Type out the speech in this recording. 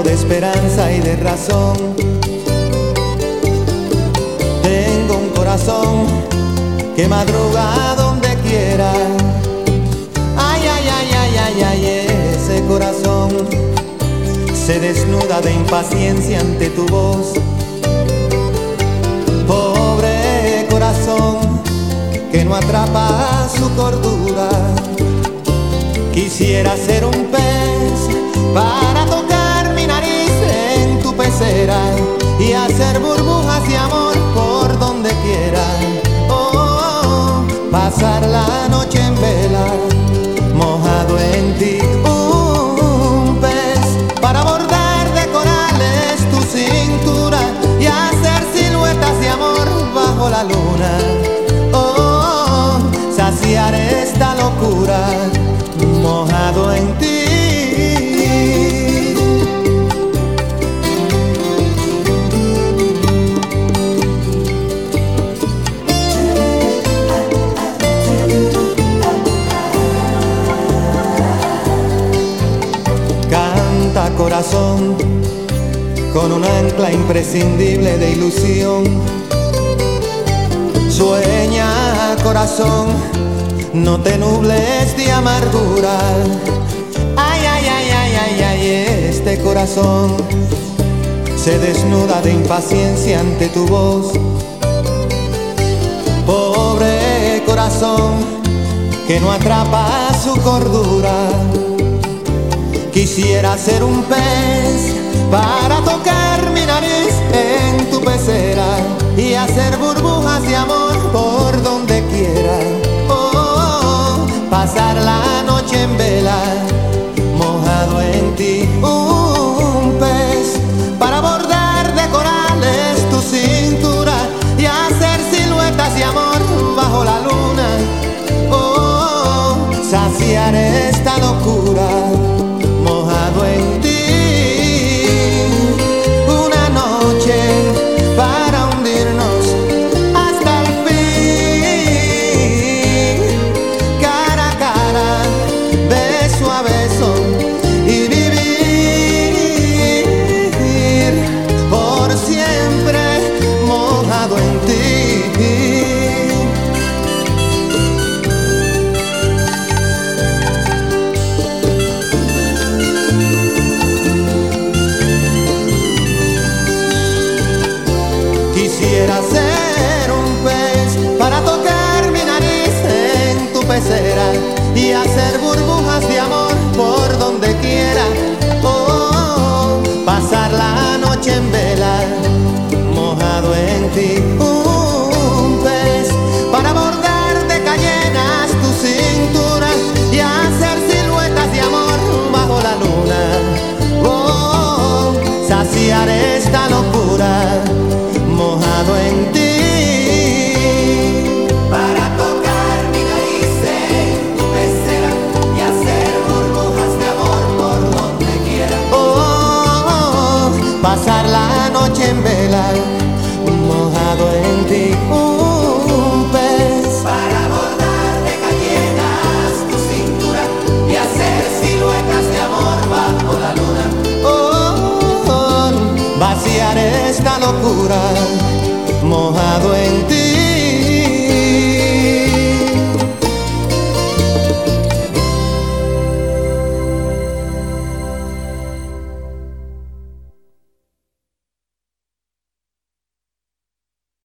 lleno de esperanza y de razón. Tengo un corazón que madruga donde quiera. Ay, ay, ay, ay, ay, ay, ese corazón se desnuda de impaciencia ante tu voz. Pobre corazón que no atrapa su cordura. Quisiera ser un pez para tocar mi nariz en tu pecera y hacer burbujas de amor por donde quiera. Oh, pasar la noche en vela, mojado en ti. Un pez para bordar de corales tu cintura y hacer siluetas de amor bajo la luna. Oh, saciar esta locura, mojado en ti. Canta corazón con un ancla imprescindible de ilusión. Sueña corazón, no te nubles de amargura. Ay, ay, ay, ay, ay, ay, este corazón se desnuda de impaciencia ante tu voz. Pobre corazón que no atrapa su cordura. Quisiera ser un pez para tocar mi nariz en tu pecera y hacer burbujas de amor por donde quiera. Pasar la noche en vela, mojado en ti. Un pez para bordar de corales tu cintura y hacer siluetas de amor bajo la luna. Oh, saciar esta locura, mojado en ti. Una noche para hundirnos hasta el fin, cara a cara, beso a beso, y vivir por siempre mojado en ti. Quisiera ser un pez para tocar mi nariz en tu pecera y hacer burbujas de amor por donde quiera. Oh, pasar la noche en vela, mojado en ti. Un pez para bordar de cayenas tu cintura y hacer siluetas de amor bajo la luna. Oh, saciar esta locura, mojado en ti. Para tocar mi nariz en tu pecera y hacer burbujas de amor por donde quiera. Pasar la noche en vela, mojado en ti.